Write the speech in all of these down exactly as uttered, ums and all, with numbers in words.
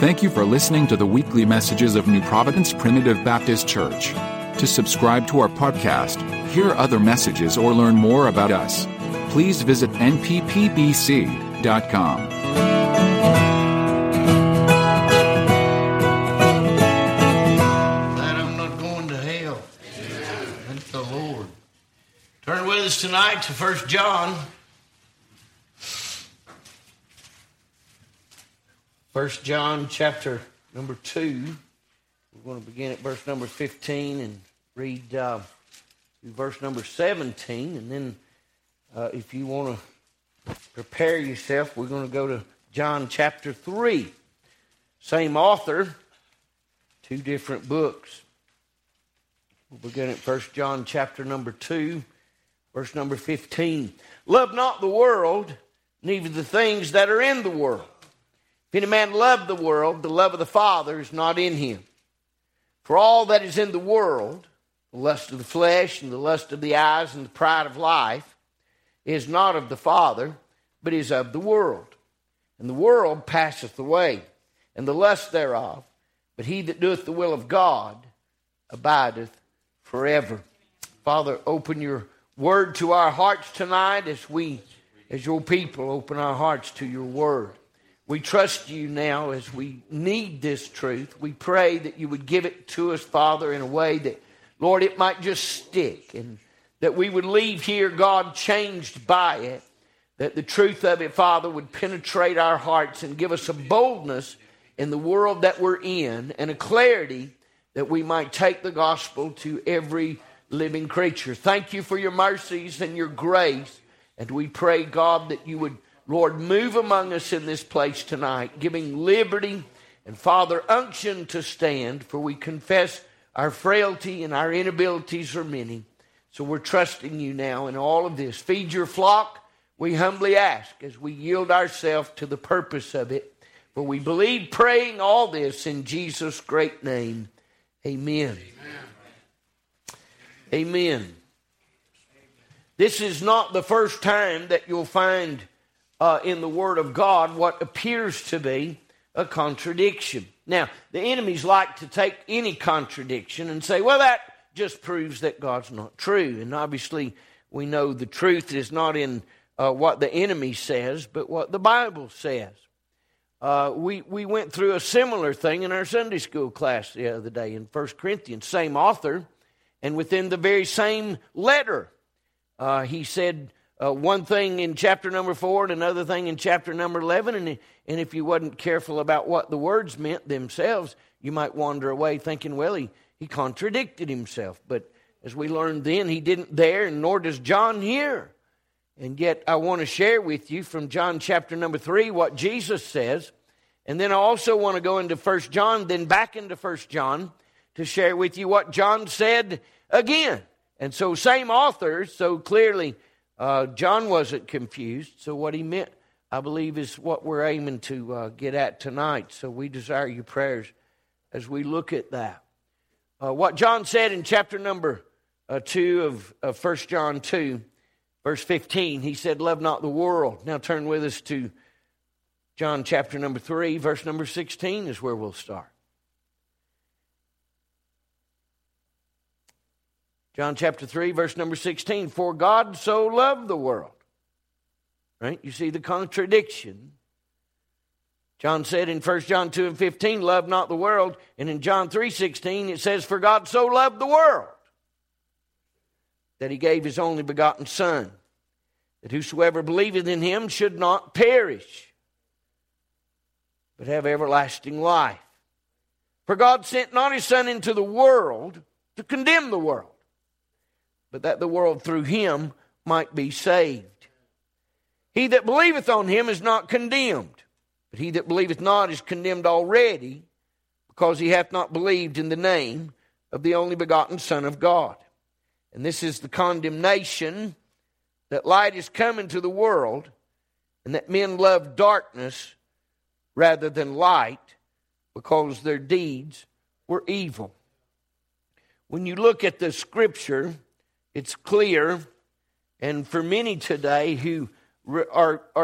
Thank you for listening to the weekly messages of New Providence Primitive Baptist Church. To subscribe to our podcast, hear other messages, or learn more about us, please visit n p p b c dot com. Glad I'm not going to hell. Thank the Lord. Turn with us tonight to First John. First John chapter number two. We're going to begin at verse number fifteen and read uh, verse number seventeen. And then uh, if you want to prepare yourself, we're going to go to John chapter three. Same author, two different books. We'll begin at First John chapter number two, verse number fifteen. Love not the world, neither the things that are in the world. If any man love the world, the love of the Father is not in him. For all that is in the world, the lust of the flesh and the lust of the eyes and the pride of life, is not of the Father, but is of the world. And the world passeth away, and the lust thereof, but he that doeth the will of God abideth forever. Father, open your word to our hearts tonight as we, as your people, open our hearts to your word. We trust you now as we need this truth. We pray that you would give it to us, Father, in a way that, Lord, it might just stick, and that we would leave here, God, changed by it, that the truth of it, Father, would penetrate our hearts and give us a boldness in the world that we're in, and a clarity that we might take the gospel to every living creature. Thank you for your mercies and your grace, and we pray, God, that you would, Lord, move among us in this place tonight, giving liberty and, Father, unction to stand, for we confess our frailty and our inabilities are many. So we're trusting you now in all of this. Feed your flock, we humbly ask, as we yield ourselves to the purpose of it. For we believe, praying all this in Jesus' great name. Amen. Amen. Amen. This is not the first time that you'll find Uh, in the Word of God what appears to be a contradiction. Now, the enemies like to take any contradiction and say, well, that just proves that God's not true. And obviously, we know the truth is not in uh, what the enemy says, but what the Bible says. Uh, we, we went through a similar thing in our Sunday school class the other day in First Corinthians, same author, and within the very same letter, uh, he said, Uh, one thing in chapter number four and another thing in chapter number eleven. And, and if you wasn't careful about what the words meant themselves, you might wander away thinking, well, he, he contradicted himself. But as we learned then, he didn't there, and nor does John here. And yet I want to share with you from John chapter number three what Jesus says. And then I also want to go into First John, then back into First John to share with you what John said again. And so same authors, so clearly Uh, John wasn't confused, so what he meant, I believe, is what we're aiming to uh, get at tonight. So we desire your prayers as we look at that. Uh, what John said in chapter number uh, two of, of First John two, verse fifteen, he said, love not the world. Now turn with us to John chapter number three, verse number sixteen is where we'll start. John chapter three, verse number sixteen. For God so loved the world. Right? You see the contradiction. John said in First John two and fifteen, love not the world. And in John three sixteen, it says, for God so loved the world that he gave his only begotten Son, that whosoever believeth in him should not perish, but have everlasting life. For God sent not his Son into the world to condemn the world, but that the world through him might be saved. He that believeth on him is not condemned, but he that believeth not is condemned already, because he hath not believed in the name of the only begotten Son of God. And this is the condemnation, that light is come into the world, and that men love darkness rather than light, because their deeds were evil. When you look at the Scripture, it's clear, and for many today who are, are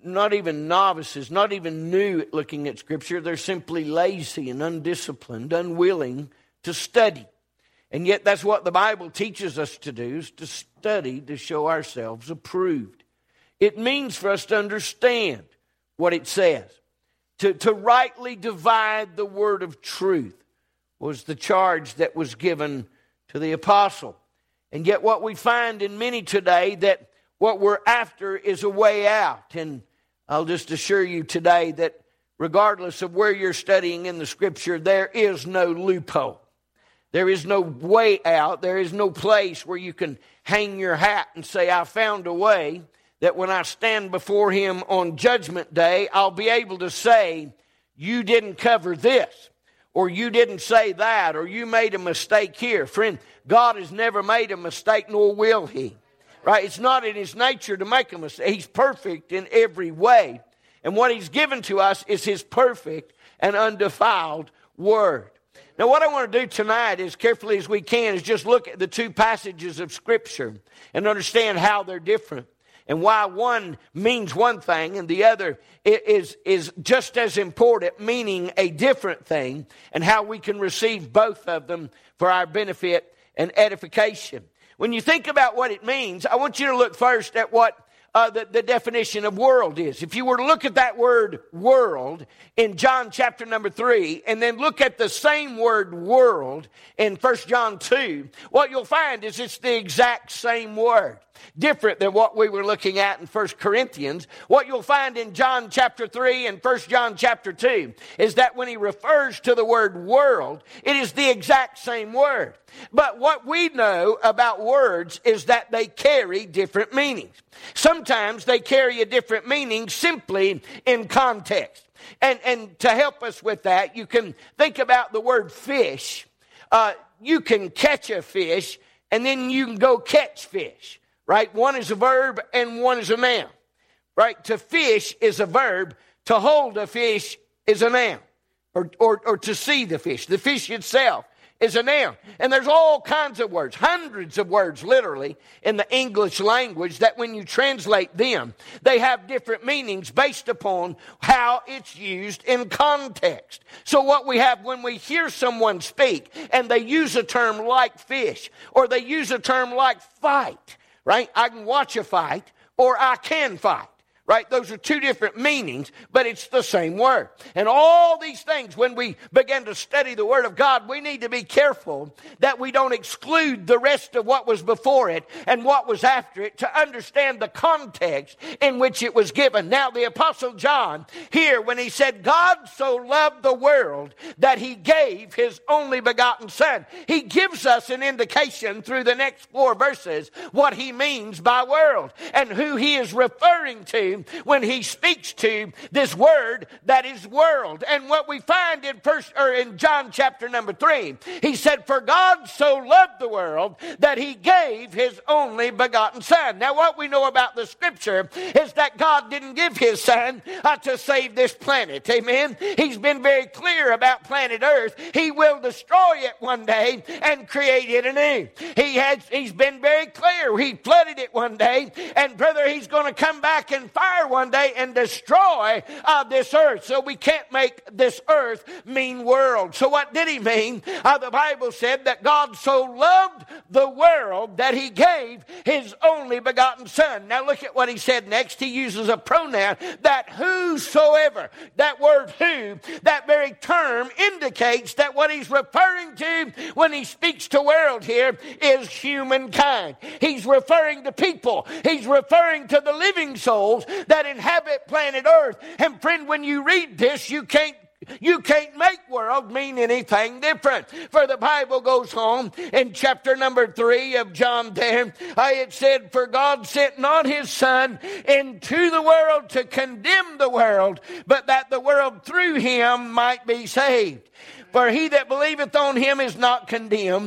not even novices, not even new at looking at Scripture. They're simply lazy and undisciplined, unwilling to study. And yet that's what the Bible teaches us to do, is to study to show ourselves approved. It means for us to understand what it says. To, to rightly divide the word of truth was the charge that was given to the apostle. And yet what we find in many today, that what we're after is a way out. And I'll just assure you today that regardless of where you're studying in the Scripture, there is no loophole. There is no way out. There is no place where you can hang your hat and say, I found a way that when I stand before Him on Judgment Day, I'll be able to say, you didn't cover this, or you didn't say that, or you made a mistake here. Friend, God has never made a mistake, nor will He. Right? It's not in His nature to make a mistake. He's perfect in every way. And what He's given to us is His perfect and undefiled Word. Now, what I want to do tonight, as carefully as we can, is just look at the two passages of Scripture and understand how they're different, and why one means one thing and the other is, is just as important, meaning a different thing, and how we can receive both of them for our benefit and edification. When you think about what it means, I want you to look first at what Uh, the, the definition of world is. If you were to look at that word world in John chapter number three, and then look at the same word world in First John two, what you'll find is it's the exact same word. Different than what we were looking at in First Corinthians. What you'll find in John chapter three and First John chapter two is that when he refers to the word world, it is the exact same word. But what we know about words is that they carry different meanings. Sometimes they carry a different meaning simply in context. And, and to help us with that, you can think about the word fish. Uh, you can catch a fish, and then you can go catch fish. Right? One is a verb and one is a noun. Right? To fish is a verb. To hold a fish is a noun. Or, or, or to see the fish. The fish itself is a noun. And there's all kinds of words, hundreds of words literally in the English language, that when you translate them, they have different meanings based upon how it's used in context. So what we have when we hear someone speak and they use a term like fish, or they use a term like fight, right? I can watch a fight, or I can fight. Right? Those are two different meanings, but it's the same word. And all these things, when we begin to study the Word of God, we need to be careful that we don't exclude the rest of what was before it and what was after it, to understand the context in which it was given. Now, the Apostle John, here when he said, God so loved the world that He gave His only begotten Son, he gives us an indication through the next four verses what he means by world and who he is referring to when he speaks to this word that is world. And what we find in first or in John chapter number three, he said, for God so loved the world that He gave His only begotten Son. Now, what we know about the Scripture is that God didn't give His Son uh, to save this planet. Amen. He's been very clear about planet Earth. He will destroy it one day and create it anew. He has, he's been very clear. He flooded it one day, and brother, He's going to come back and fire one day and destroy uh, this earth. So we can't make this earth mean world. So what did He mean? Uh, the Bible said that God so loved the world that He gave His only begotten Son. Now look at what He said next. He uses a pronoun that whosoever. That word who, that very term indicates that what He's referring to when He speaks to world here is humankind. He's referring to people. He's referring to the living souls that inhabit planet Earth. And friend, when you read this, you can't You can't make world mean anything different. For the Bible goes on in chapter number three of John there. It said, for God sent not His Son into the world to condemn the world, but that the world through Him might be saved. For he that believeth on Him is not condemned,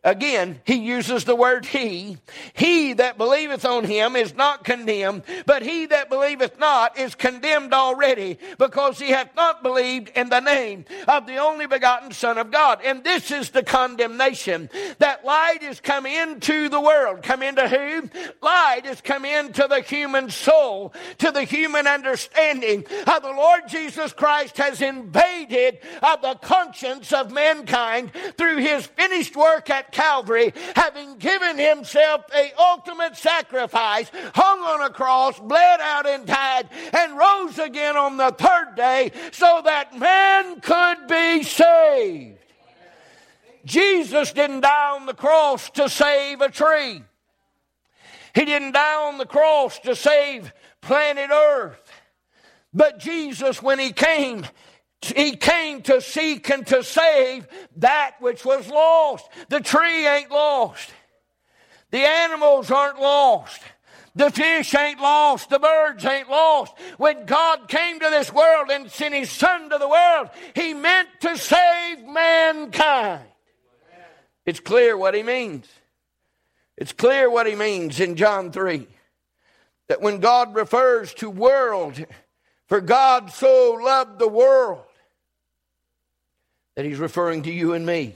Again, he uses the word he. He that believeth on him is not condemned, but he that believeth not is condemned already, because he hath not believed in the name of the only begotten Son of God. And this is the condemnation, that light is come into the world. Come into who? Light is come into the human soul, to the human understanding. How the Lord Jesus Christ has invaded of the conscience of mankind through his finished work at Calvary, having given himself a ultimate sacrifice, hung on a cross, bled out and died, and rose again on the third day so that man could be saved. Jesus didn't die on the cross to save a tree. He didn't die on the cross to save planet Earth. But Jesus, when he came, He came to seek and to save that which was lost. The tree ain't lost. The animals aren't lost. The fish ain't lost. The birds ain't lost. When God came to this world and sent his Son to the world, he meant to save mankind. It's clear what he means. It's clear what he means in John three. That when God refers to world, for God so loved the world, that he's referring to you and me.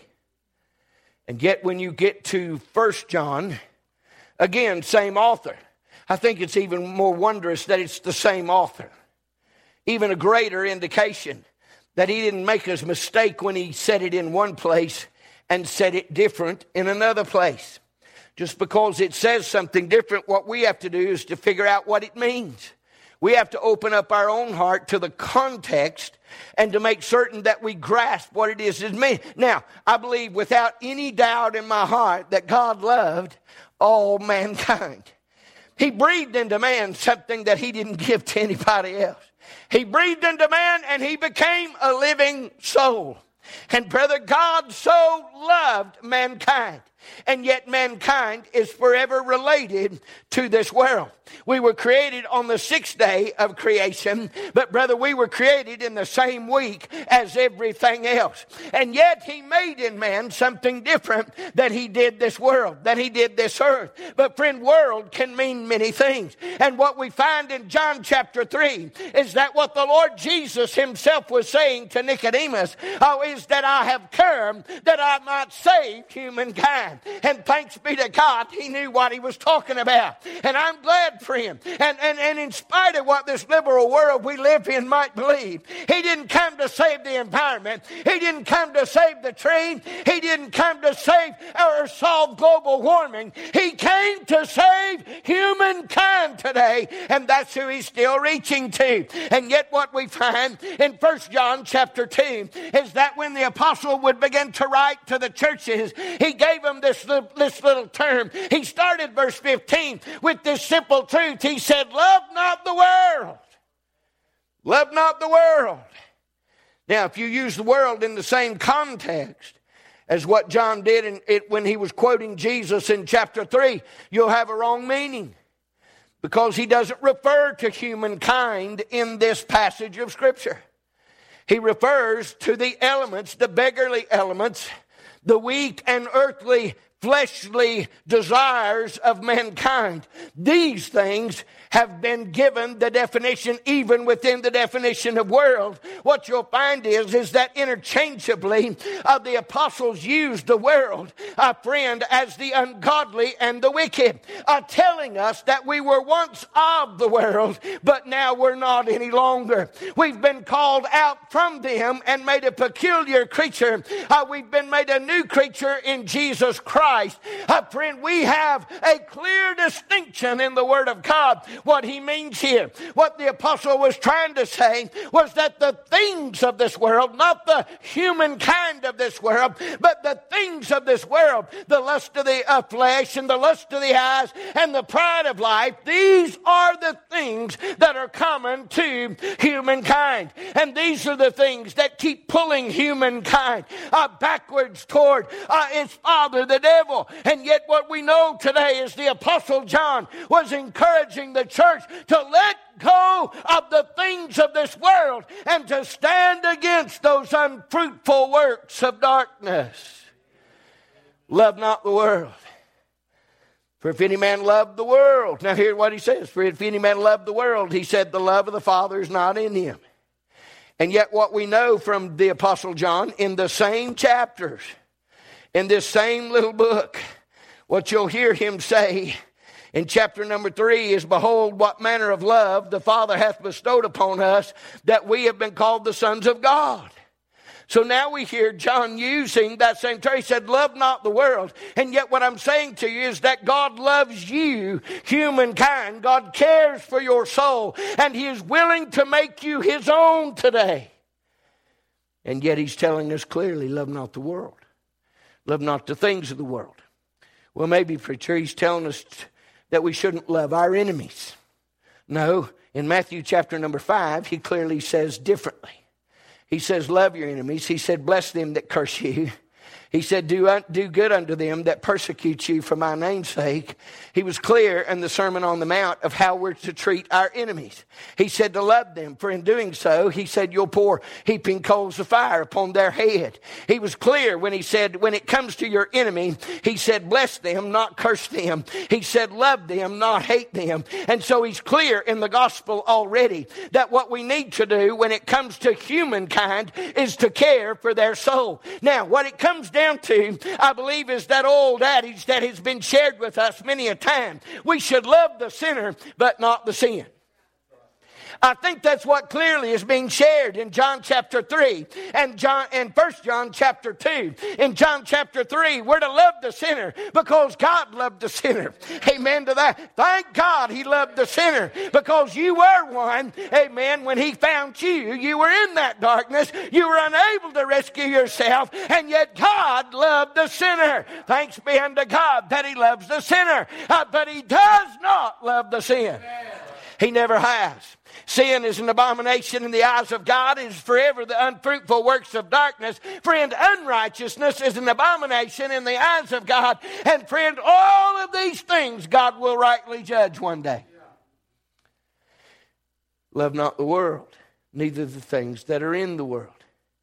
And yet when you get to First John, again, same author. I think it's even more wondrous that it's the same author. Even a greater indication that he didn't make a mistake when he said it in one place and said it different in another place. Just because it says something different, what we have to do is to figure out what it means. We have to open up our own heart to the context and to make certain that we grasp what it is it means. Now, I believe without any doubt in my heart that God loved all mankind. He breathed into man something that he didn't give to anybody else. He breathed into man and he became a living soul. And brother, God so loved mankind. And yet mankind is forever related to this world. We were created on the sixth day of creation, but brother, we were created in the same week as everything else. And yet he made in man something different that he did this world, that he did this earth. But friend, world can mean many things. And what we find in John chapter three is that what the Lord Jesus himself was saying to Nicodemus, oh, is that I have come that I might save humankind. And thanks be to God, he knew what he was talking about. And I'm glad for him. And, and, and in spite of what this liberal world we live in might believe, he didn't come to save the environment. He didn't come to save the tree. He didn't come to save or solve global warming. He came to save humankind today. And that's who he's still reaching to. And yet what we find in First John chapter two is that when the apostle would begin to write to the churches, he gave them this, this little term. He started verse fifteen with this simple truth. He said, love not the world. Love not the world. Now, if you use the world in the same context as what John did in it when he was quoting Jesus in chapter three, you'll have a wrong meaning. Because he doesn't refer to humankind in this passage of Scripture. He refers to the elements, the beggarly elements, the weak and earthly fleshly desires of mankind. These things have been given the definition, even within the definition of world. What you'll find is, is that interchangeably uh, the apostles used the world, uh, friend, as the ungodly and the wicked, uh, telling us that we were once of the world, but now we're not any longer. We've been called out from them and made a peculiar creature. Uh, we've been made a new creature in Jesus Christ. Uh, friend, we have a clear distinction in the Word of God. What he means here, what the apostle was trying to say was that the things of this world, not the humankind of this world, but the things of this world, the lust of the uh, flesh and the lust of the eyes and the pride of life, these are the things that are common to humankind. And these are the things that keep pulling humankind uh, backwards toward uh, its father, the devil. And yet what we know today is the apostle John was encouraging the church to let go of the things of this world and to stand against those unfruitful works of darkness. Love not the world. For if any man love the world. Now hear what he says. For if any man love the world, he said, the love of the Father is not in him. And yet what we know from the Apostle John in the same chapters, in this same little book, what you'll hear him say in chapter number three is, behold, what manner of love the Father hath bestowed upon us, that we have been called the sons of God. So now we hear John using that same term. He said, love not the world. And yet what I'm saying to you is that God loves you, humankind. God cares for your soul. And he is willing to make you his own today. And yet he's telling us clearly, love not the world. Love not the things of the world. Well, maybe, preacher, he's telling us that we shouldn't love our enemies. No, in Matthew chapter number five, he clearly says differently. He says, love your enemies. He said, bless them that curse you. He said, do, do good unto them that persecute you for my name's sake. He was clear in the Sermon on the Mount of how we're to treat our enemies. He said to love them, for in doing so, he said, you'll pour heaping coals of fire upon their head. He was clear when he said, when it comes to your enemy, he said, bless them, not curse them. He said, love them, not hate them. And so he's clear in the gospel already that what we need to do when it comes to humankind is to care for their soul. Now, what it comes down to, I believe, is that old adage that has been shared with us many a time. We should love the sinner, but not the sin. I think that's what clearly is being shared in John chapter three and John and First John chapter two. In John chapter three, we're to love the sinner because God loved the sinner. Amen to that. Thank God he loved the sinner because you were one. Amen. When he found you, you were in that darkness. You were unable to rescue yourself, and yet God loved the sinner. Thanks be unto God that he loves the sinner. Uh, but he does not love the sin. He never has. Sin is an abomination in the eyes of God. It is forever the unfruitful works of darkness. Friend, unrighteousness is an abomination in the eyes of God. And friend, all of these things God will rightly judge one day. Love not the world, neither the things that are in the world.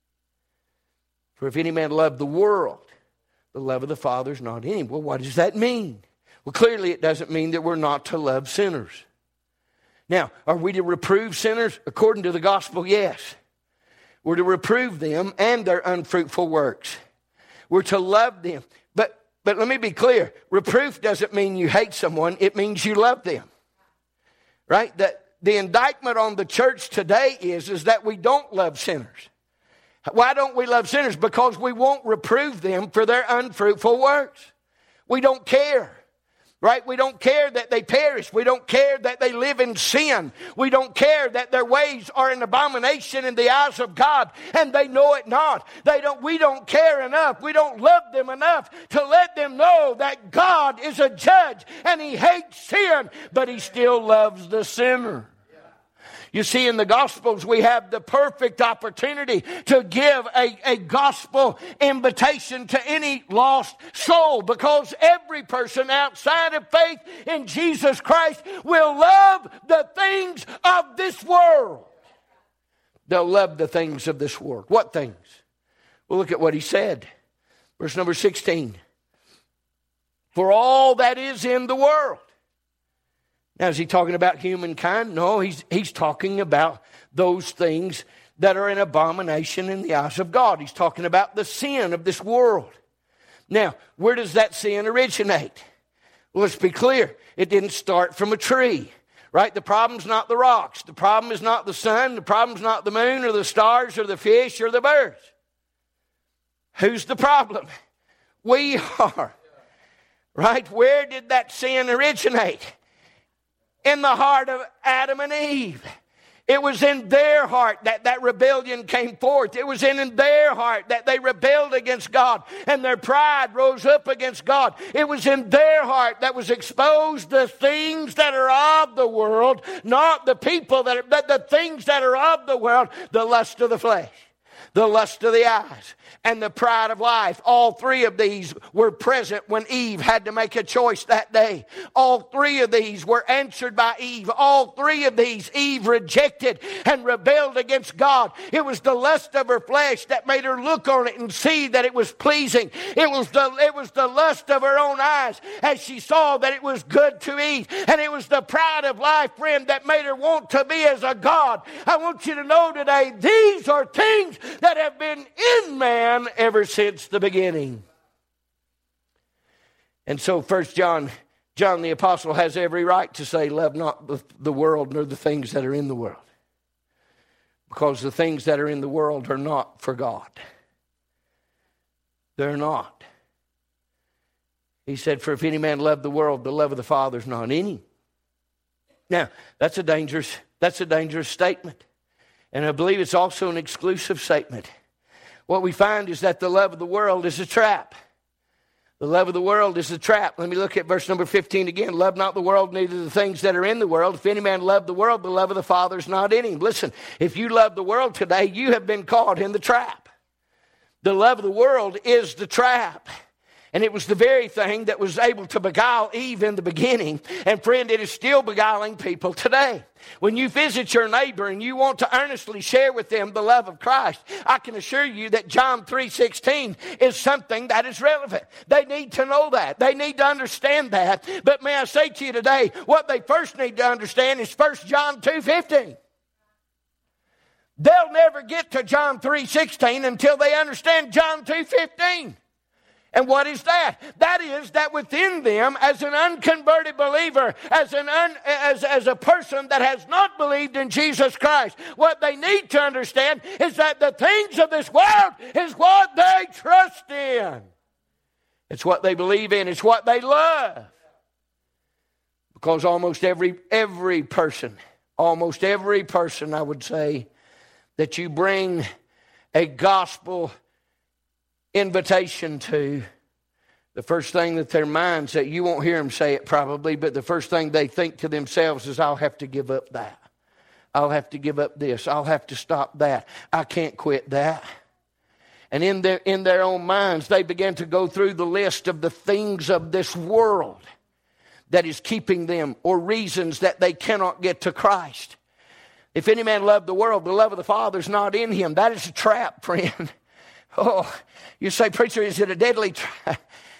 For if any man love the world, the love of the Father is not in him. Well, what does that mean? Well, clearly it doesn't mean that we're not to love sinners. Now, are we to reprove sinners? According to the gospel, yes. We're to reprove them and their unfruitful works. We're to love them. But, but let me be clear. Reproof doesn't mean you hate someone. It means you love them. Right? That the indictment on the church today is, is that we don't love sinners. Why don't we love sinners? Because we won't reprove them for their unfruitful works. We don't care. Right? We don't care that they perish. We don't care that they live in sin. We don't care that their ways are an abomination in the eyes of God and they know it not. They don't, we don't care enough. We don't love them enough to let them know that God is a judge and he hates sin, but he still loves the sinner. You see, in the Gospels, we have the perfect opportunity to give a, a gospel invitation to any lost soul, because every person outside of faith in Jesus Christ will love the things of this world. They'll love the things of this world. What things? Well, look at what he said. Verse number sixteen. For all that is in the world. Now, is he talking about humankind? No, he's, he's talking about those things that are an abomination in the eyes of God. He's talking about the sin of this world. Now, where does that sin originate? Well, let's be clear. It didn't start from a tree, right? The problem's not the rocks. The problem is not the sun. The problem's not the moon or the stars or the fish or the birds. Who's the problem? We are, right? Where did that sin originate? In the heart of Adam and Eve. It was in their heart that that rebellion came forth. It was in, in their heart that they rebelled against God and their pride rose up against God. It was in their heart that was exposed the things that are of the world, not the people that are, but the things that are of the world, the lust of the flesh. the lust of the eyes, and the pride of life. All three of these were present when Eve had to make a choice that day. All three of these were answered by Eve. All three of these Eve rejected and rebelled against God. It was the lust of her flesh that made her look on it and see that it was pleasing. It was the, it was the lust of her own eyes as she saw that it was good to eat. And it was the pride of life, friend, that made her want to be as a god. I want you to know today, these are things that have been in man ever since the beginning. And so First John, John the Apostle has every right to say, love not the world nor the things that are in the world. Because the things that are in the world are not for God. They're not. He said, for if any man love the world, the love of the Father is not in him. Now, that's a dangerous, that's a dangerous statement. And I believe it's also an exclusive statement. What we find is that the love of the world is a trap. The love of the world is a trap. Let me look at verse number fifteen again. Love not the world, neither the things that are in the world. If any man love the world, the love of the Father is not in him. Listen, if you love the world today, you have been caught in the trap. The love of the world is the trap. And it was the very thing that was able to beguile Eve in the beginning. And friend, it is still beguiling people today. When you visit your neighbor and you want to earnestly share with them the love of Christ, I can assure you that John three sixteen is something that is relevant. They need to know that. They need to understand that. But may I say to you today, what they first need to understand is First John two fifteen. They'll never get to John three sixteen until they understand John two fifteen. And what is that? That is that within them, as an unconverted believer, as an un, as, as a person that has not believed in Jesus Christ, what they need to understand is that the things of this world is what they trust in. It's what they believe in. It's what they love. Because almost every every person, almost every person, I would say, that you bring a gospel invitation to, the first thing that their minds, that you won't hear them say it probably, but the first thing they think to themselves is, I'll have to give up that. I'll have to give up this. I'll have to stop that. I can't quit that. And in their, in their own minds, they begin to go through the list of the things of this world that is keeping them, or reasons that they cannot get to Christ. If any man love the world, the love of the Father is not in him. That is a trap, friend. Oh, you say, preacher, is it a deadly trap?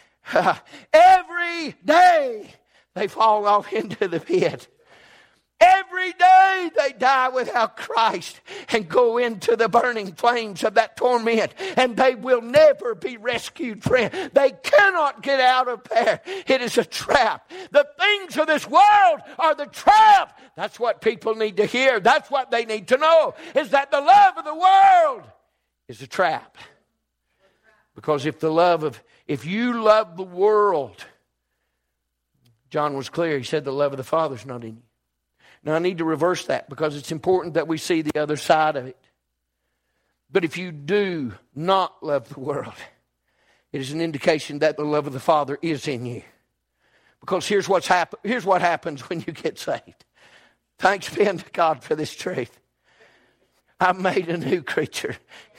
Every day they fall off into the pit. Every day they die without Christ and go into the burning flames of that torment, and they will never be rescued, friend. They cannot get out of there. It is a trap. The things of this world are the trap. That's what people need to hear. That's what they need to know, is that the love of the world is a trap. Because if the love of, if you love the world, John was clear. He said the love of the Father is not in you. Now I need to reverse that, because it's important that we see the other side of it. But if you do not love the world, it is an indication that the love of the Father is in you. Because here's what's happen- here's what happens when you get saved. Thanks be unto God for this truth. I'm made a new creature.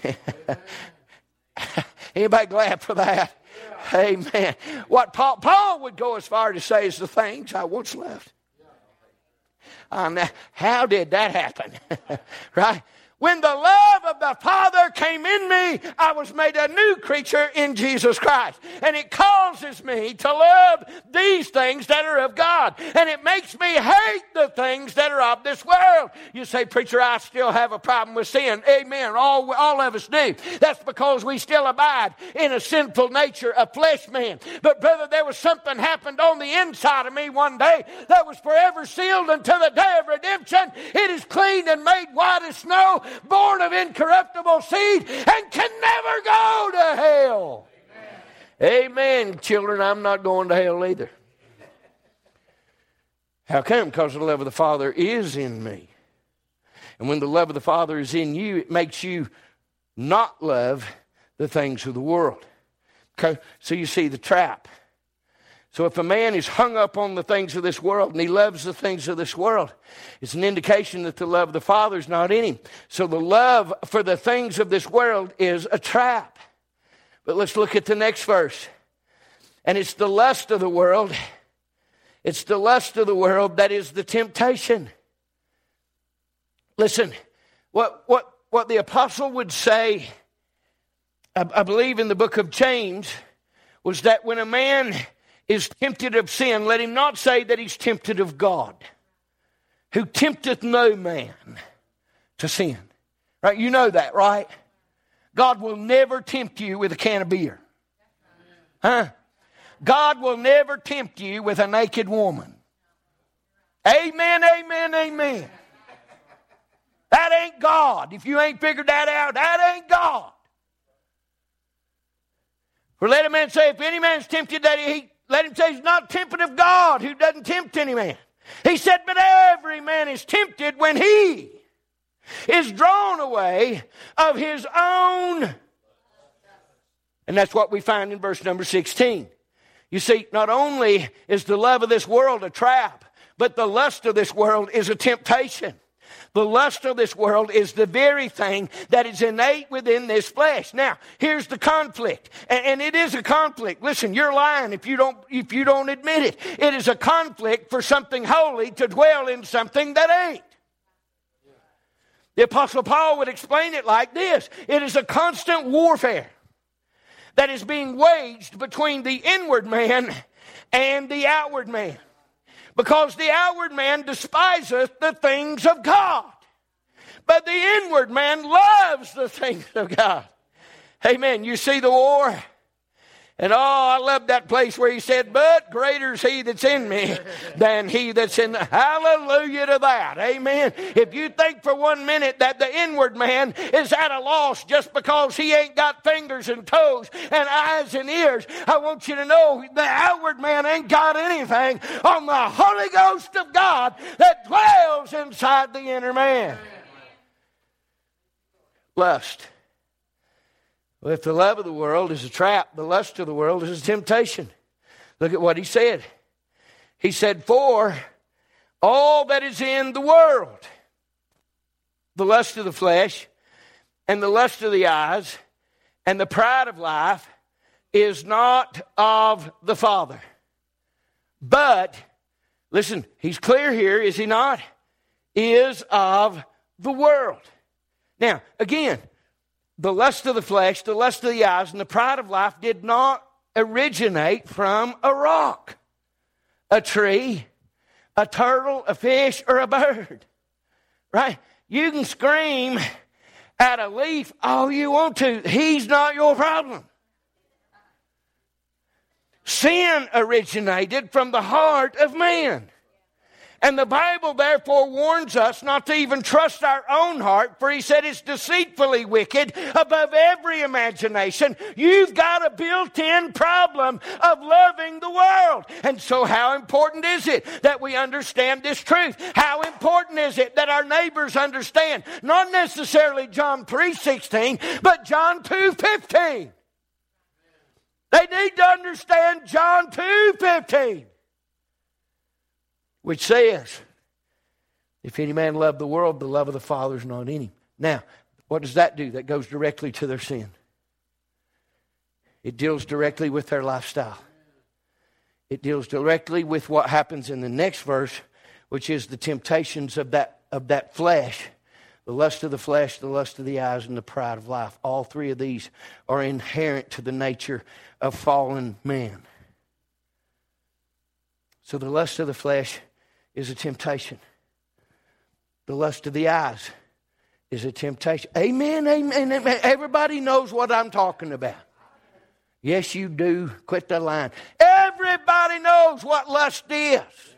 Anybody glad for that? Yeah. Amen. What Paul, Paul would go as far to say is the things I once loved. Um, how did that happen? Right? When the love of the Father came in me, I was made a new creature in Jesus Christ. And it causes me to love these things that are of God. And it makes me hate the things that are of this world. You say, preacher, I still have a problem with sin. Amen. All, all of us do. That's because we still abide in a sinful nature, a flesh man. But brother, there was something happened on the inside of me one day that was forever sealed until the day of redemption. It is clean and made white as snow, born of incorruptible seed, and can never go to hell. Amen. Amen, children. I'm not going to hell either. How come? Because the love of the Father is in me. And when the love of the Father is in you, it makes you not love the things of the world. Okay? So you see the trap. So if a man is hung up on the things of this world and he loves the things of this world, it's an indication that the love of the Father is not in him. So the love for the things of this world is a trap. But let's look at the next verse. And it's the lust of the world. It's the lust of the world that is the temptation. Listen, what, what, what the apostle would say, I, I believe in the book of James, was that when a man is tempted of sin, let him not say that he's tempted of God, who tempteth no man to sin. Right? You know that, right? God will never tempt you with a can of beer. Huh? God will never tempt you with a naked woman. Amen, amen, amen. That ain't God. If you ain't figured that out, that ain't God. For let a man say, if any man's tempted that he, let him say he's not tempted of God, who doesn't tempt any man. He said, but every man is tempted when he is drawn away of his own. And that's what we find in verse number sixteen. You see, not only is the love of this world a trap, but the lust of this world is a temptation. The lust of this world is the very thing that is innate within this flesh. Now, here's the conflict. And, and it is a conflict. Listen, you're lying if you don't, if you don't admit it. It is a conflict for something holy to dwell in something that ain't. The Apostle Paul would explain it like this. It is a constant warfare that is being waged between the inward man and the outward man. Because the outward man despiseth the things of God, but the inward man loves the things of God. Amen. You see the war? And oh, I love that place where he said, but greater is he that's in me than he that's in the... Hallelujah to that. Amen. If you think for one minute that the inward man is at a loss just because he ain't got fingers and toes and eyes and ears, I want you to know the outward man ain't got anything on the Holy Ghost of God that dwells inside the inner man. Lust. Well, if the love of the world is a trap, the lust of the world is a temptation. Look at what he said. He said, for all that is in the world, the lust of the flesh and the lust of the eyes and the pride of life is not of the Father. But, listen, he's clear here, is he not? Is of the world. Now, again, the lust of the flesh, the lust of the eyes, and the pride of life did not originate from a rock, a tree, a turtle, a fish, or a bird. Right? You can scream at a leaf all you want to. He's not your problem. Sin originated from the heart of man. And the Bible therefore warns us not to even trust our own heart, for he said it's deceitfully wicked above every imagination. You've got a built-in problem of loving the world. And so how important is it that we understand this truth? How important is it that our neighbors understand? Not necessarily John three sixteen, but John two fifteen. They need to understand John two fifteen. Which says, if any man love the world, the love of the Father is not in him. Now, what does that do? That goes directly to their sin. It deals directly with their lifestyle. It deals directly with what happens in the next verse, which is the temptations of that, of that flesh. The lust of the flesh, the lust of the eyes, and the pride of life. All three of these are inherent to the nature of fallen man. So the lust of the flesh is a temptation. The lust of the eyes is a temptation. Amen, amen, amen. Everybody knows what I'm talking about. Yes, you do. Quit the line. Everybody knows what lust is.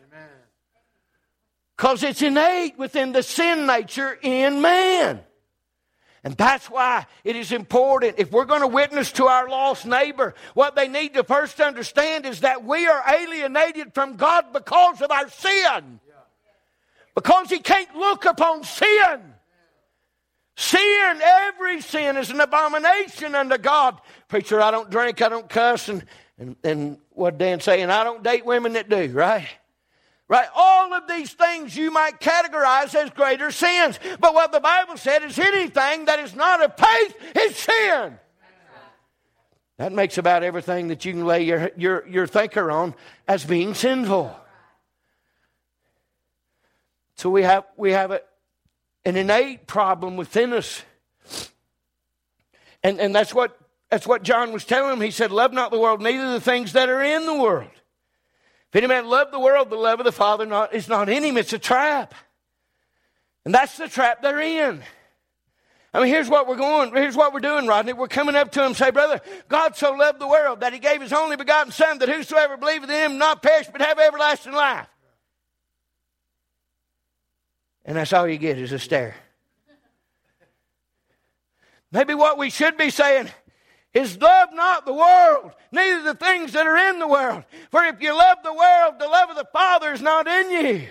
Because it's innate within the sin nature in man. And that's why it is important, if we're going to witness to our lost neighbor, what they need to first understand is that we are alienated from God because of our sin. Because he can't look upon sin. Sin, every sin is an abomination unto God. Preacher, I don't drink, I don't cuss, and And, and what Dan's saying, I don't date women that do, right? Right? All of these things you might categorize as greater sins. But what the Bible said is anything that is not of faith is sin. That makes about everything that you can lay your, your, your thinker on as being sinful. So we have we have a, an innate problem within us. And, and that's what that's what John was telling him. He said, love not the world, neither the things that are in the world. If any man love the world, the love of the Father not, is not in him. It's a trap. And that's the trap they're in. I mean, here's what we're going, here's what we're doing, Rodney. We're coming up to him and say, brother, God so loved the world that he gave his only begotten Son, that whosoever believeth in him not perish but have everlasting life. And that's all you get is a stare. Maybe what we should be saying is love not the world, neither the things that are in the world. For if you love the world, the love of the Father is not in you.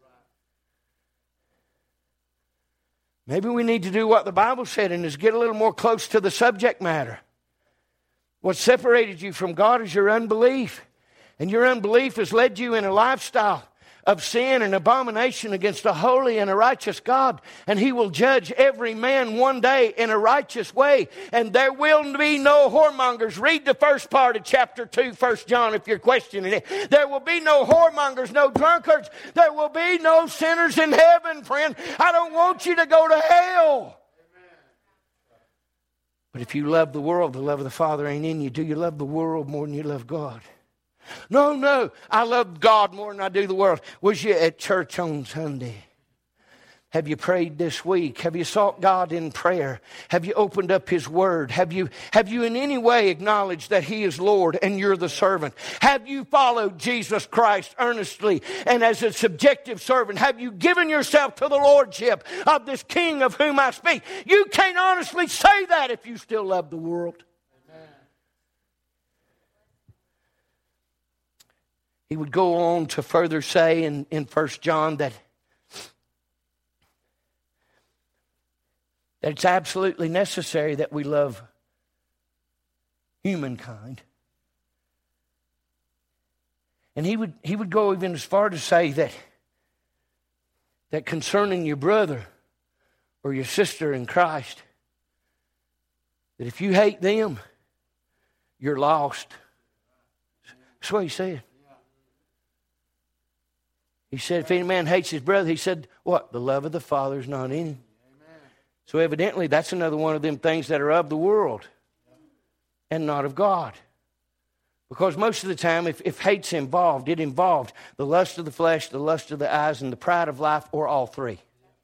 Maybe we need to do what the Bible said and is get a little more close to the subject matter. What separated you from God is your unbelief. And your unbelief has led you in a lifestyle of sin and abomination against a holy and a righteous God. And He will judge every man one day in a righteous way. And there will be no whoremongers. Read the first part of chapter two, First John, if you're questioning it. There will be no whoremongers, no drunkards. There will be no sinners in heaven, friend. I don't want you to go to hell. But if you love the world, the love of the Father ain't in you. Do you love the world more than you love God? No, no, I love God more than I do the world. Was you at church on Sunday? Have you prayed this week? Have you sought God in prayer? Have you opened up His Word? Have you, have you in any way acknowledged that He is Lord and you're the servant? Have you followed Jesus Christ earnestly and as a subjective servant? Have you given yourself to the Lordship of this King of whom I speak? You can't honestly say that if you still love the world. He would go on to further say in, in First John that, that it's absolutely necessary that we love humankind. And he would he would go even as far to say that, that concerning your brother or your sister in Christ, that if you hate them, you're lost. That's what he said. He said, if any man hates his brother, he said, what? The love of the Father is not in him. Amen. So evidently, that's another one of them things that are of the world and not of God. Because most of the time, if, if hate's involved, it involved the lust of the flesh, the lust of the eyes, and the pride of life, or all three.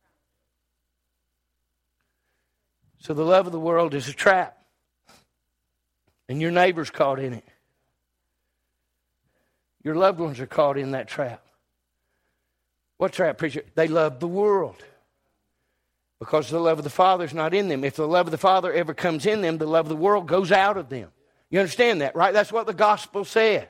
So the love of the world is a trap. And your neighbor's caught in it. Your loved ones are caught in that trap. What trap, preacher? They love the world. Because the love of the Father is not in them. If the love of the Father ever comes in them, the love of the world goes out of them. You understand that, right? That's what the gospel says.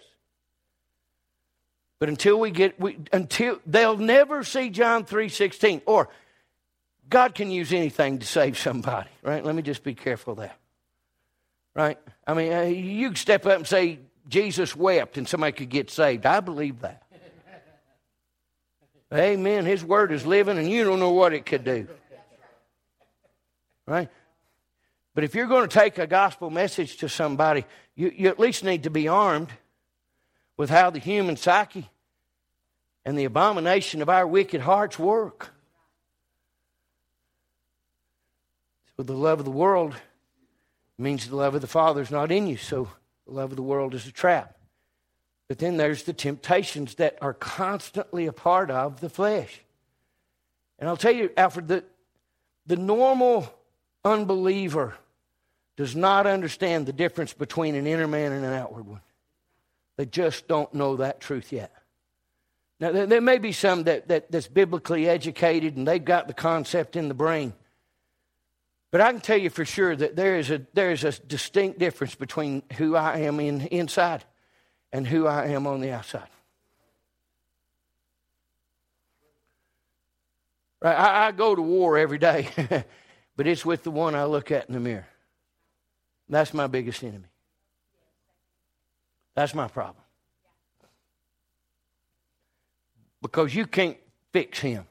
But until we get, we, until they'll never see John three sixteen. Or God can use anything to save somebody, right? Let me just be careful of that. Right? I mean, uh, you can step up and say, Jesus wept and somebody could get saved. I believe that. Amen. His word is living and you don't know what it could do. Right? But if you're going to take a gospel message to somebody, you, you at least need to be armed with how the human psyche and the abomination of our wicked hearts work. So the love of the world means the love of the Father is not in you. So the love of the world is a trap. But then there's the temptations that are constantly a part of the flesh. And I'll tell you, Alfred, that the normal unbeliever does not understand the difference between an inner man and an outward one. They just don't know that truth yet. Now, there, there may be some that, that that's biblically educated and they've got the concept in the brain. But I can tell you for sure that there is a there is a distinct difference between who I am in inside and who I am on the outside. Right? I, I go to war every day, but it's with the one I look at in the mirror. That's my biggest enemy. That's my problem. Because you can't fix him.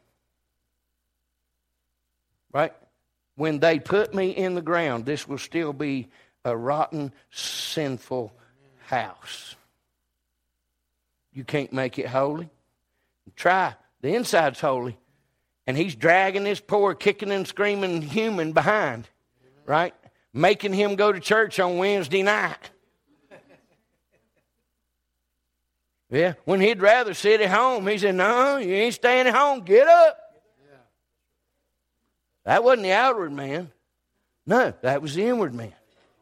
Right? When they put me in the ground, this will still be a rotten, sinful house. You can't make it holy. Try. The inside's holy. And he's dragging this poor, kicking and screaming human behind. Right? Making him go to church on Wednesday night. Yeah. When he'd rather sit at home, he said, no, you ain't staying at home. Get up. That wasn't the outward man. No, that was the inward man.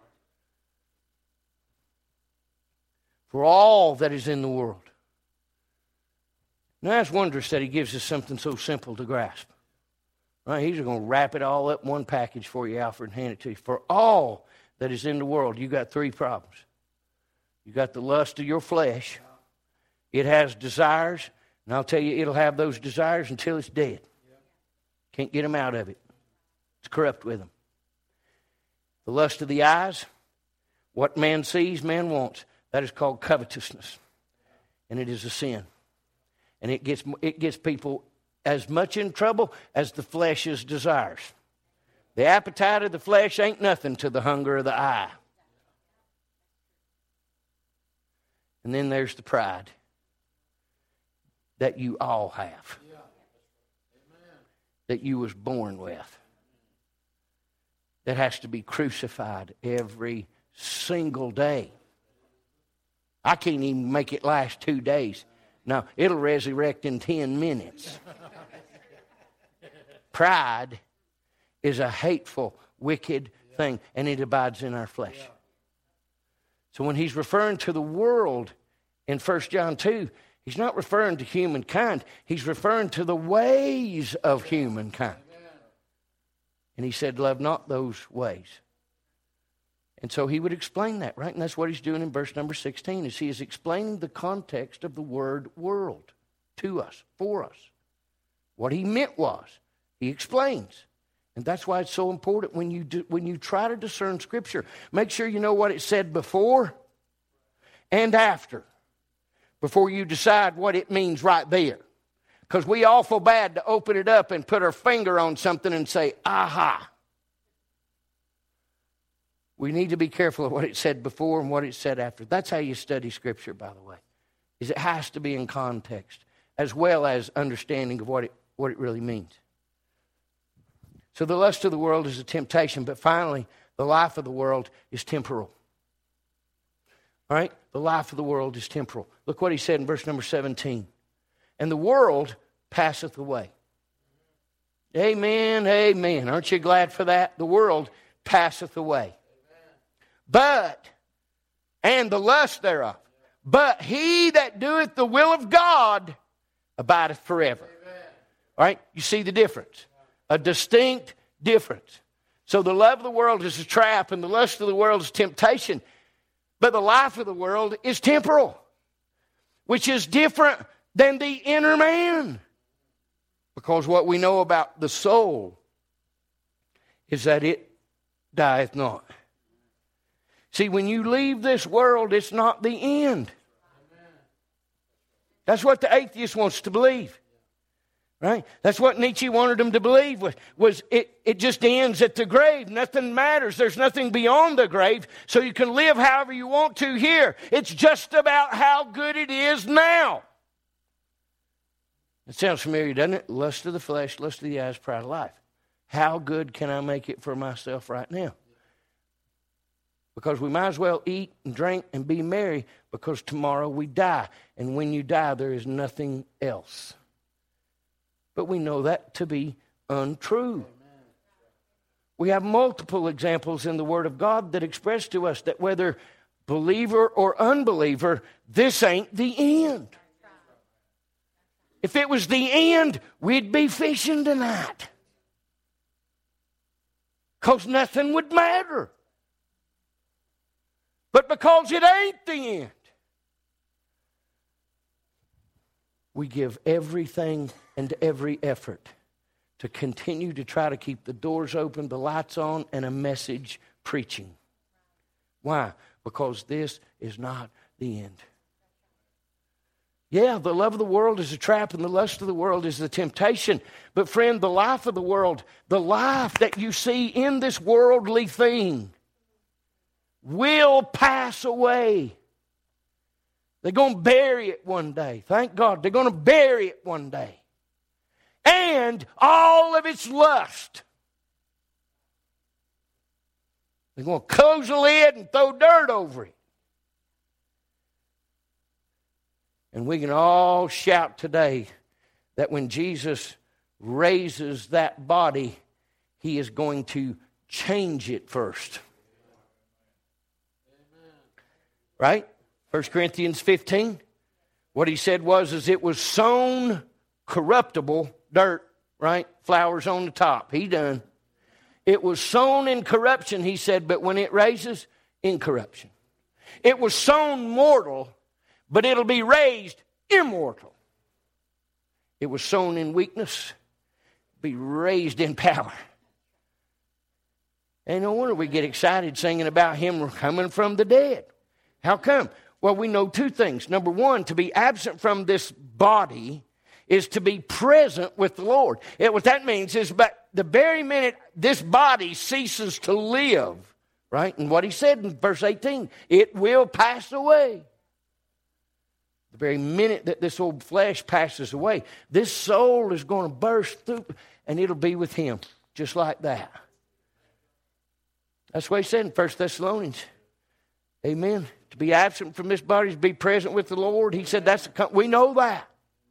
For all that is in the world. Now, it's wondrous that he gives us something so simple to grasp. Right? He's going to wrap it all up in one package for you, Alfred, and hand it to you. For all that is in the world, you got three problems. You got the lust of your flesh. It has desires, and I'll tell you, it'll have those desires until it's dead. Can't get them out of it. It's corrupt with them. The lust of the eyes, what man sees, man wants. That is called covetousness. And it is a sin. And it gets, it gets people as much in trouble as the flesh's desires. The appetite of the flesh ain't nothing to the hunger of the eye. And then there's the pride that you all have. That you was born with. That has to be crucified every single day. I can't even make it last two days. No, it'll resurrect in ten minutes. Pride is a hateful, wicked thing, and it abides in our flesh. So when he's referring to the world in First John two, he's not referring to humankind. He's referring to the ways of humankind. And he said, love not those ways. And so he would explain that, right? And that's what he's doing in verse number sixteen, is he is explaining the context of the word world to us, for us. What he meant was, he explains. And that's why it's so important when you do, when you try to discern Scripture, make sure you know what it said before and after, before you decide what it means right there. Because we awful bad to open it up and put our finger on something and say, aha. We need to be careful of what it said before and what it said after. That's how you study Scripture, by the way, is it has to be in context as well as understanding of what it, what it really means. So the lust of the world is a temptation, but finally, the life of the world is temporal. All right? The life of the world is temporal. Look what he said in verse number seventeen. And the world passeth away. Amen, amen. Aren't you glad for that? The world passeth away. But, and the lust thereof, but he that doeth the will of God abideth forever. All right? You see the difference. A distinct difference. So the love of the world is a trap, and the lust of the world is temptation. But the life of the world is temporal, which is different than the inner man. Because what we know about the soul is that it dieth not. See, when you leave this world, it's not the end. That's what the atheist wants to believe. Right? That's what Nietzsche wanted them to believe, was, was it, it just ends at the grave. Nothing matters. There's nothing beyond the grave. So you can live however you want to here. It's just about how good it is now. It sounds familiar, doesn't it? Lust of the flesh, lust of the eyes, pride of life. How good can I make it for myself right now? Because we might as well eat and drink and be merry, because tomorrow we die. And when you die, there is nothing else. But we know that to be untrue. We have multiple examples in the Word of God that express to us that whether believer or unbeliever, this ain't the end. If it was the end, we'd be fishing tonight. Because nothing would matter. But because it ain't the end, we give everything and every effort to continue to try to keep the doors open, the lights on, and a message preaching. Why? Because this is not the end. Yeah, the love of the world is a trap and the lust of the world is the temptation. But friend, the life of the world, the life that you see in this worldly thing will pass away. They're going to bury it one day. Thank God. They're going to bury it one day. And all of its lust. They're going to close the lid and throw dirt over it. And we can all shout today that when Jesus raises that body, He is going to change it first. Right? First Corinthians fifteen. What he said was, is it was sown corruptible dirt, right? Flowers on the top. He done. It was sown in corruption, he said, but when it raises, incorruption. It was sown mortal, but it'll be raised immortal. It was sown in weakness, be raised in power. And no wonder we get excited singing about Him coming from the dead. How come? Well, we know two things. Number one, to be absent from this body is to be present with the Lord. It, what that means is, but the very minute this body ceases to live, right? And what he said in verse eighteen, it will pass away. The very minute that this old flesh passes away, this soul is going to burst through and it'll be with Him, just like that. That's what he said in First Thessalonians. Amen. To be absent from this body is to be present with the Lord. He said that's a, we know that.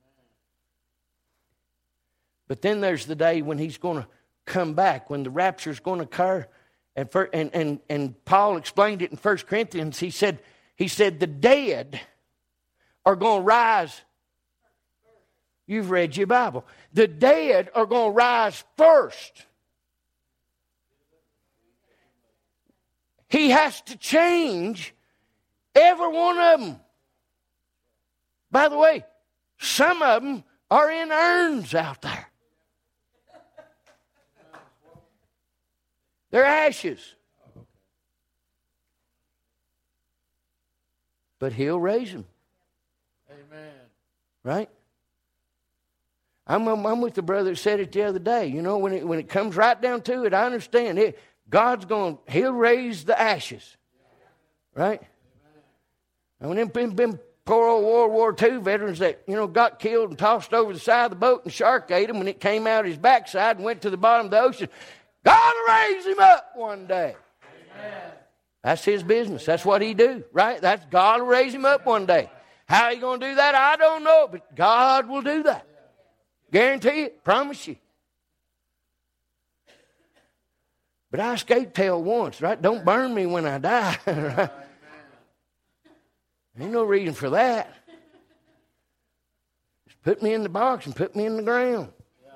But then there's the day when He's going to come back, when the rapture is going to occur. And, for, and, and, and Paul explained it in First Corinthians. He said, he said the dead are going to rise. You've read your Bible. The dead are going to rise first. He has to change every one of them. By the way, some of them are in urns out there. They're ashes. But He'll raise them. Amen. Right? I'm, I'm, I'm with the brother that said it the other day. You know, when it, when it comes right down to it, I understand it. God's going, He'll raise the ashes. Right? And when them, them, them poor old World War Two veterans that, you know, got killed and tossed over the side of the boat and shark ate him when it came out of his backside and went to the bottom of the ocean, God will raise him up one day. Amen. That's His business. That's what He do, right? That's God will raise him up one day. How He going to do that, I don't know, but God will do that. Guarantee it. Promise you. But I escaped hell once, right? Don't burn me when I die. Right? Ain't no reason for that. Just put me in the box and put me in the ground.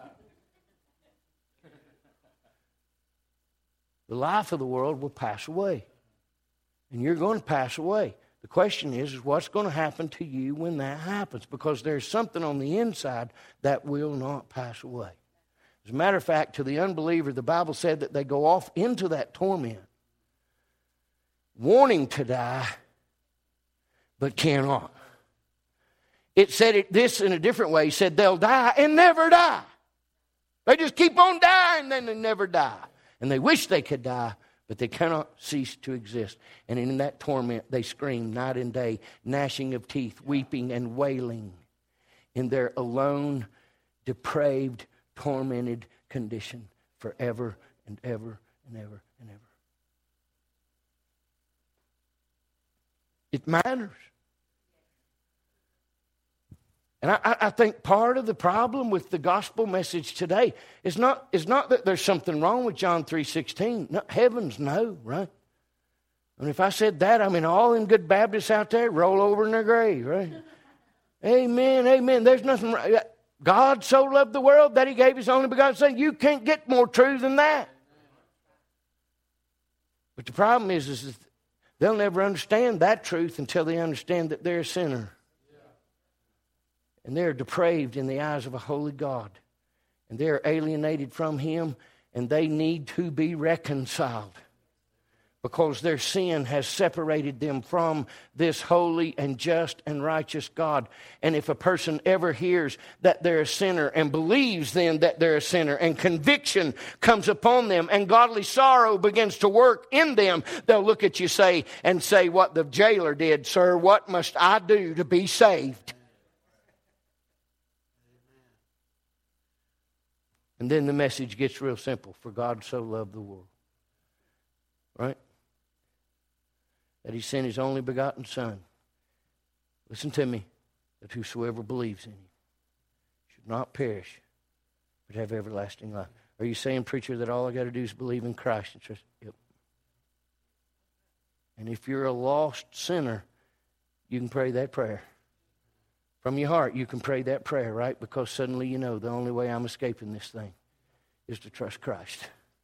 The life of the world will pass away. And you're going to pass away. The question is, is what's going to happen to you when that happens? Because there's something on the inside that will not pass away. As a matter of fact, to the unbeliever, the Bible said that they go off into that torment, wanting to die, but cannot. It said it this in a different way. It said they'll die and never die. They just keep on dying, then they never die. And they wish they could die, but they cannot cease to exist. And in that torment, they scream night and day, gnashing of teeth, weeping and wailing in their alone, depraved, tormented condition forever and ever and ever and ever. It matters. And I, I think part of the problem with the gospel message today is not, is not that there's something wrong with John three sixteen. No, heavens, no, right? I mean, if I said that, I mean, all them good Baptists out there roll over in their grave, right? Amen, amen. There's nothing wrong. God so loved the world that He gave His only begotten Son. You can't get more true than that. But the problem is, is they'll never understand that truth until they understand that they're a sinner. And they're depraved in the eyes of a holy God. And they're alienated from Him, and they need to be reconciled. because their sin has separated them from this holy and just and righteous God. And if a person ever hears that they're a sinner and believes then that they're a sinner, and conviction comes upon them and godly sorrow begins to work in them, they'll look at you say and say what the jailer did, "Sir, what must I do to be saved?" And then the message gets real simple. For God so loved the world. Right? That He sent His only begotten Son. Listen to me. That whosoever believes in Him should not perish, but have everlasting life. Are you saying, preacher, that all I got to do is believe in Christ and trust? Yep. And if you're a lost sinner, you can pray that prayer. From your heart, you can pray that prayer, right? Because suddenly you know the only way I'm escaping this thing is to trust Christ.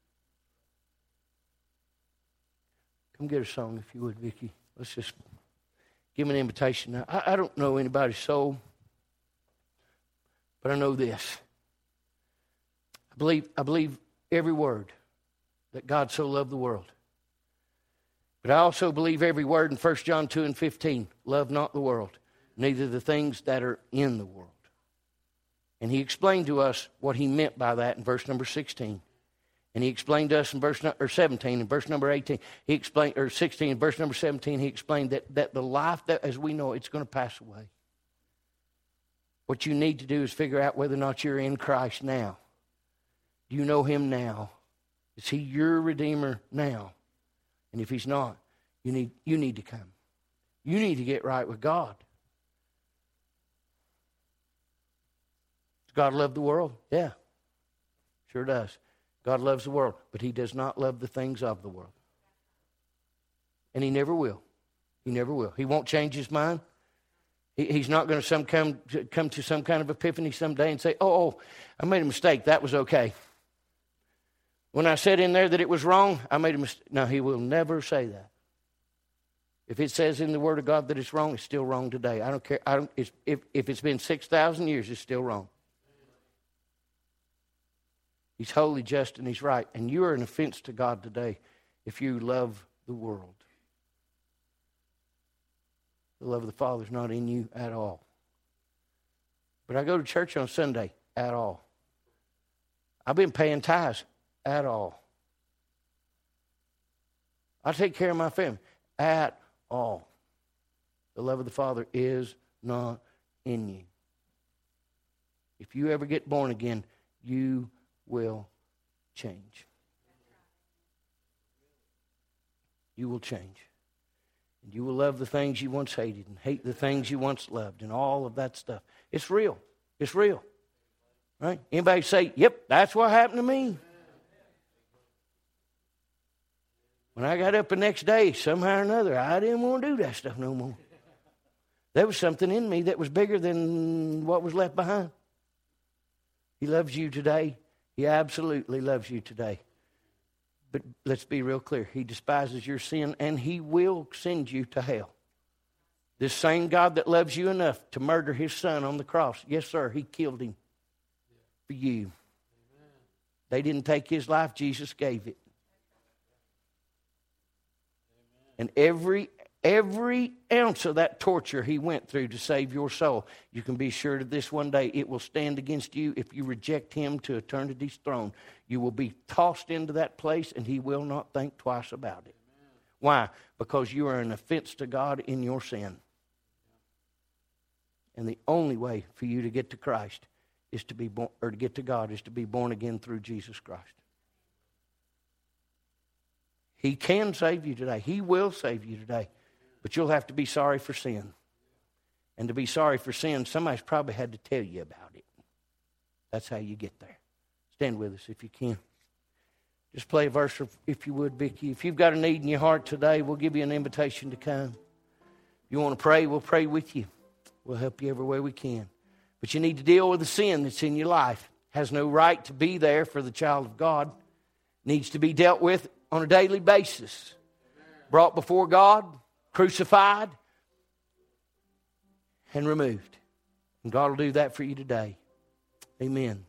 Come get a song if you would, Vicki. Let's just give him an invitation. Now, I, I don't know anybody's soul, but I know this. I believe, I believe every word that God so loved the world. But I also believe every word in First John two and fifteen. Love not the world, neither the things that are in the world. And He explained to us what He meant by that in verse number sixteen. And He explained to us in verse or seventeen, in verse number eighteen, He explained, or sixteen, in verse number seventeen, He explained that, that the life that as we know, it's going to pass away. What you need to do is figure out whether or not you're in Christ now. Do you know Him now? Is He your Redeemer now? And if He's not, you need, you need to come. You need to get right with God. Does God love the world? Yeah, sure does. God loves the world, but He does not love the things of the world. And He never will. He never will. He won't change His mind. He, he's not going to some come, come to some kind of epiphany someday and say, oh, oh, I made a mistake. That was okay. When I said in there that it was wrong, I made a mistake. No, He will never say that. If it says in the Word of God that it's wrong, it's still wrong today. I don't care. I don't, it's, if, if it's been six thousand years, it's still wrong. He's holy, just, and He's right. And you are an offense to God today if you love the world. The love of the Father is not in you at all. But I go to church on Sunday at all. I've been paying tithes at all. I take care of my family at all. The love of the Father is not in you. If you ever get born again, you will change. You will change. And you will love the things you once hated and hate the things you once loved and all of that stuff. It's real. It's real. Right? Anybody say, yep, that's what happened to me. When I got up the next day, somehow or another, I didn't want to do that stuff no more. There was something in me that was bigger than what was left behind. He loves you today. He absolutely loves you today. But let's be real clear. He despises your sin, and He will send you to hell. This same God that loves you enough to murder His Son on the cross, yes, sir, He killed Him for you. They didn't take His life. Jesus gave it. And every every ounce of that torture He went through to save your soul, you can be sure that this one day it will stand against you if you reject Him to eternity's throne. You will be tossed into that place, and He will not think twice about it. Amen. Why? Because you are an offense to God in your sin. And the only way for you to get to Christ is to be born, or to get to God is to be born again through Jesus Christ. He can save you today. He will save you today. But you'll have to be sorry for sin. And to be sorry for sin, somebody's probably had to tell you about it. That's how you get there. Stand with us if you can. Just play a verse if you would, Vicki. If you've got a need in your heart today, we'll give you an invitation to come. If you want to pray, we'll pray with you. We'll help you every way we can. But you need to deal with the sin that's in your life. Has no right to be there for the child of God. Needs to be dealt with on a daily basis. Brought before God, crucified, and removed. And God will do that for you today. Amen.